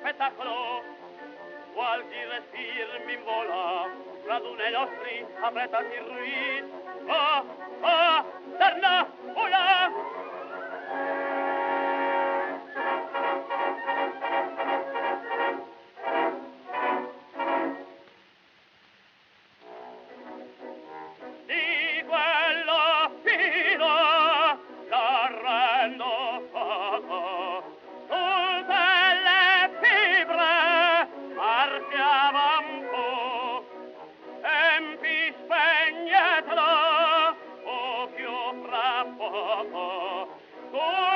spettacolo, qualche respir mi vola, radune nostri apretati il ruin. Oh, oh, terna, ula! Di quello fino l'arrendo poco, tutte le fibre ardiavan fu, empi spegnetelo, o più fra poco,